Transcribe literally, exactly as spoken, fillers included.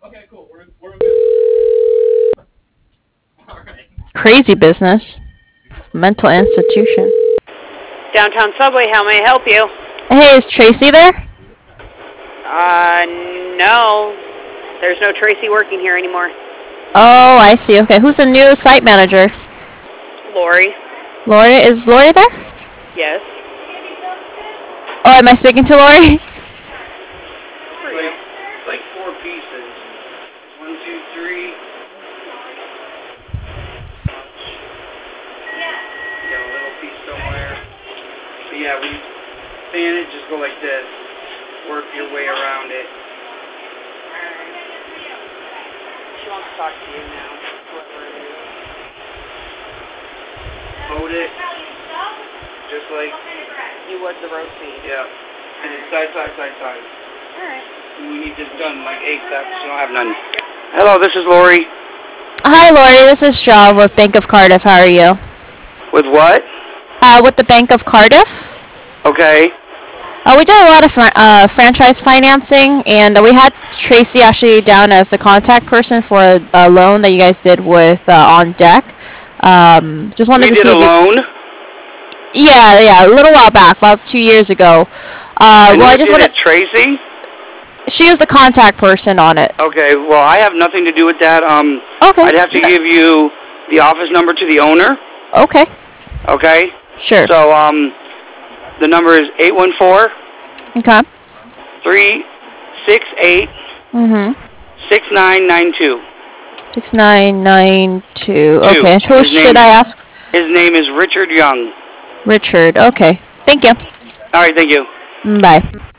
Okay, cool. We're, we're in business. All right. Crazy business. Mental institution. Downtown Subway, how may I help you? Hey, is Tracy there? Uh, no. There's no Tracy working here anymore. Oh, I see. Okay, who's the new site manager? Lori. Lori? Is Lori there? Yes. Oh, am I speaking to Lori? Like, like four pieces. One, two, three. Yeah, a little piece somewhere. But yeah, when you fan it, just go like this. Work your way around it. She wants to talk to you now, whoever it is. Hold it. Just like, You would the roast beef. yeah. And then side, side, side, side. Alright. And we need this done like ASAP because you don't have none. Hello, this is Lori. Hi, Lori. This is Shaw with Bank of Cardiff. How are you? With what? Uh, with the Bank of Cardiff. Okay. Uh, we do a lot of fr- uh, franchise financing, and uh, we had Tracy actually down as the contact person for a, a loan that you guys did with uh, On Deck. Um, just wanted We to did see. a if you- loan. Yeah, yeah, a little while back, about two years ago. Uh, And well, who I just did wanted. it, Tracy? She was the contact person on it. Okay, well, I have nothing to do with that. Um, Okay. I'd have to give you the office number to the owner, Okay. okay? Sure. So, um, the number is eight one four, Okay. three six eight, Mhm. six nine nine two. Six nine nine two. Two. Okay. Who His should name- I ask? His name is Richard Young. Richard. Okay. Thank you. All right, thank you. Mm, Bye.